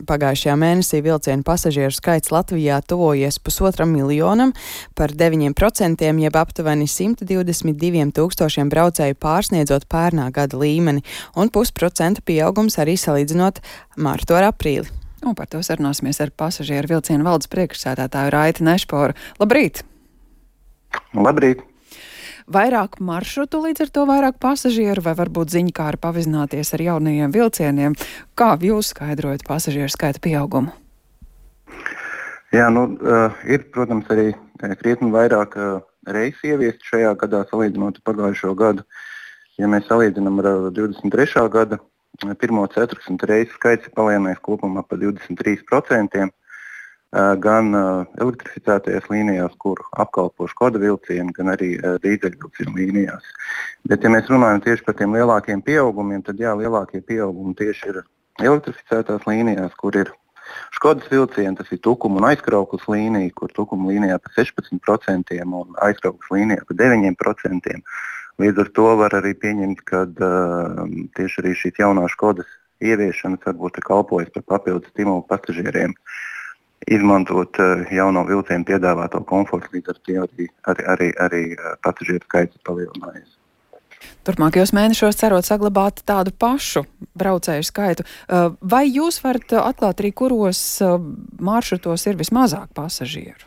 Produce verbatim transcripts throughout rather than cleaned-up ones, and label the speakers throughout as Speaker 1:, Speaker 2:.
Speaker 1: Pagājušajā mēnesī vilcienu pasažieru skaits Latvijā tuvojies pusotram miljonam, par deviņiem procentiem, jeb aptuveni simt divdesmit diviem tūkstošiem braucēju pārsniedzot pērnā gada līmeni, un pusprocenta pieaugums arī salīdzinot martu ar aprīli.
Speaker 2: Un par to sarunāsimies ar pasažieru vilcienu valdes priekšsēdētāju Raiti Nešporu. Labrīt!
Speaker 3: Labrīt!
Speaker 2: Vairāk maršrutu, līdz ar to vairāk pasažieru, vai varbūt ziņkāri pavizināties ar jaunajiem vilcieniem? Kā jūs skaidrojat pasažieru skaita pieaugumu?
Speaker 3: Jā, nu, uh, ir, protams, arī krietni vairāk uh, reisu ieviest šajā gadā salīdzinot pagājušo gadu. Ja mēs salīdzinām ar divdesmit trešā gada pirmo ceturksni reisu skaits ir palielinājies kopumā par divdesmit trīs procentiem. Gan uh, elektrificētajās līnijās, kur apkalpo Škoda vilcieni, gan arī uh, dīzeļvilcienu līnijās. Bet, ja mēs runājam tieši par tiem lielākiem pieaugumiem, tad jā, lielākie pieaugumi tieši ir elektrificētās līnijās, kur ir Škodas vilcieni, tas ir Tukuma un Aizkraukles līnija, kur Tukuma līnijā par sešpadsmit procentiem un Aizkraukles līnijā par deviņiem procentiem. Līdz ar to var arī pieņemt, ka uh, tieši arī šīs jaunās Škodas ieviešanas varbūt kalpojas par papildus stimulu pasažieriem izmantot uh, jauno vilcienu piedāvāto komfortu, līdz ar to arī, arī, arī, arī uh, pasažieru skaits palielinājies.
Speaker 2: Turpmākajos mēnešos cerot saglabāt tādu pašu braucēju skaitu. Uh, vai jūs varat atklāt arī, kuros uh, maršrutos ir vismazāk pasažieru?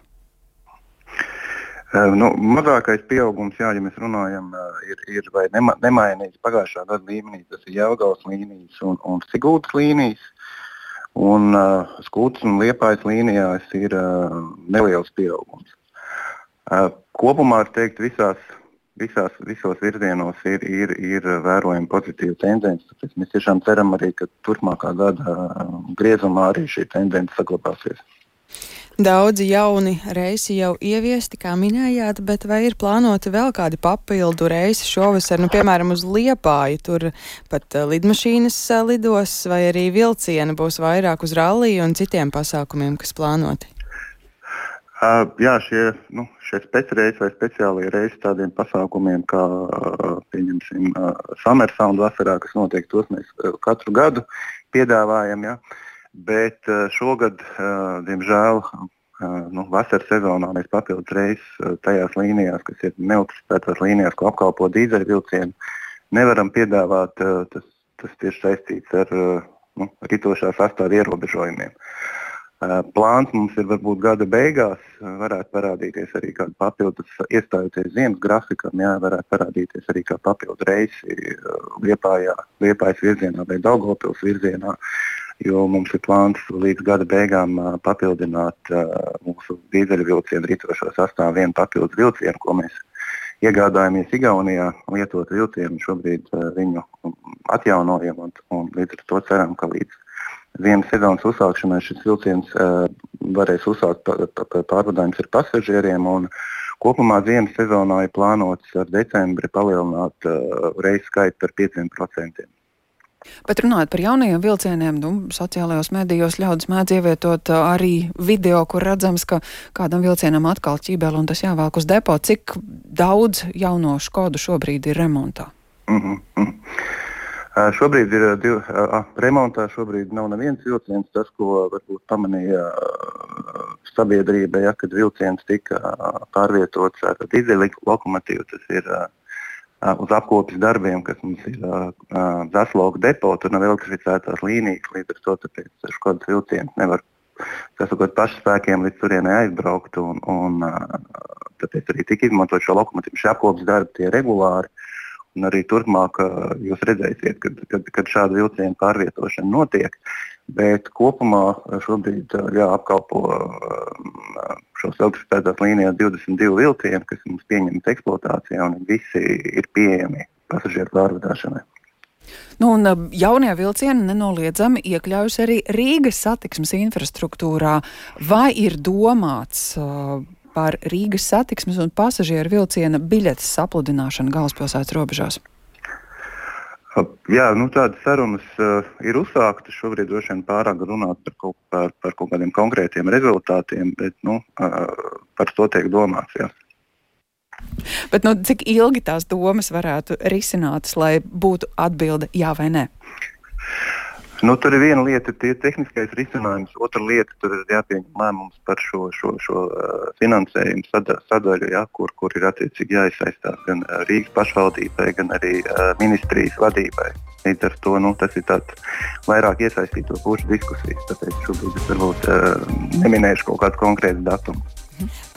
Speaker 3: Uh, nu, mazākais pieaugums, jā, ja mēs runājam, uh, ir, ir vai nema, nemainīts pagājušā gada līmenī, tas ir Jelgavas līnijas un, un Siguldas līnijas. Un uh, Skūtas un Liepājas līnijās ir uh, neliels pieaugums. Uh, kopumā, var teikt, visās, visās, visos virzienos ir, ir, ir vērojama pozitīva tendence. Tāpēc mēs tiešām ceram arī, ka turpmākā gada uh, griezumā arī šī tendence saglabāsies.
Speaker 1: Daudzi jauni reisi jau ieviesti, kā minējāt, bet vai ir plānoti vēl kādi papildu reisi šovasar, nu, piemēram, uz Liepāju, tur pat uh, lidmašīnas uh, lidos, vai arī vilcieni būs vairāk uz ralliju un citiem pasākumiem, kas plānoti?
Speaker 3: Uh, jā, šie, nu, šie speciālreisi vai speciālie reisi tādiem pasākumiem, kā, uh, pieņemsim, uh, Summer Sound vasarā, kas notiek, tos mēs uh, katru gadu piedāvājam, jā. Bet šogad, diemžēl, nu, vasaras sezonā mēs papildus reisus tajās līnijās, kas ir neelektrificētās līnijās, ko apkalpo dīzeļvilcieni, nevaram piedāvāt. Tas, tas tieši saistīts ar nu, ritošā sastāvda ierobežojumiem. Plāns mums ir varbūt gada beigās, varētu parādīties arī kādu papildus, iestājoties ziemas grafikam, jā, varētu parādīties arī kā papildu reisi Liepājā, Liepājas virzienā vai Daugavpils virzienā. Jo mums ir plāns līdz gada beigām uh, papildināt uh, mūsu dīzeļvilcienu ritošo sastāvu vienu papildus vilcienu, ko mēs iegādājamies Igaunijā, lietot vilcienu, šobrīd uh, viņu atjaunojam un, un līdz ar to ceram, ka līdz ziemas sezonas uzsākšanai šis vilciens uh, varēs uzsākt pārvadājums ar pasažieriem un kopumā ziemas sezonā ir plānots ar decembri palielināt uh, reisu skaitu par pieciem procentiem.
Speaker 2: Bet runājot par jaunajiem vilcieniem, nu, sociālajos medijos ļaudis mēdz ievietot arī video, kur redzams, ka kādam vilcienam atkal ķībeli un tas jāvelk uz depo. Cik daudz jauno Škodu šobrīd ir remontā?
Speaker 3: Mm-hmm. Uh, šobrīd ir div, uh, remontā, šobrīd nav neviens vilciens. Tas, ko varbūt pamanīja uh, sabiedrība, ja, kad vilciens tika uh, pārvietots ar dīzeļu lokomotīvu, tas ir uh, uz apkopes darbiem, kas mums ir uh, Zasloga depo, tur nav elektrificētās līnijas, līdz ar to tāpēc Škodas vilciens nevar, tas sakot, pašu spēkiem līdz turienei aizbraukt, un, un uh, tāpēc arī tika izmantot šo lokomotīvu. Šie apkopes darbi tie regulāri, un arī turpmāk uh, jūs redzēsiet, kad, kad, kad šāda vilciena pārvietošana notiek, bet kopumā šobrīd uh, jā, apkalpo uh, šos elektrificētās līnijās divdesmit divi vilcieni, kas mums pieņemti eksploatācijā, un visi ir pieejami pasažieru pārvadāšanai.
Speaker 2: Nu, un jaunie vilcieni nenoliedzami iekļaujas arī Rīgas satiksmes infrastruktūrā. Vai ir domāts uh, par Rīgas satiksmes un pasažieru vilciena biļetes sapludināšanu galvaspilsētas robežās?
Speaker 3: Jā, nu tādas sarunas uh, ir uzsāktas. Šobrīd droši vien pārāk runāt par kaut, par, par kaut kādiem konkrētiem rezultātiem, bet nu, uh, par to tiek domāts, jā.
Speaker 2: Bet nu, cik ilgi tās domas varētu risinātas, lai būtu atbilde jā vai nē?
Speaker 3: Nu, tur ir viena lieta, ir tehniskais risinājums, otra lieta, tur ir jāpieņem lēmums par šo, šo, šo uh, finansējumu sada, sadaļu, ja, kur, kur ir attiecīgi jāiesaistās gan uh, Rīgas pašvaldībai, gan arī uh, ministrijas vadībai. Līdz ar to nu, tas ir tāds vairāk iesaistīto pušu diskusijas, tāpēc šobrīd es varbūt uh, neminēšu kaut kādu konkrētu datumu.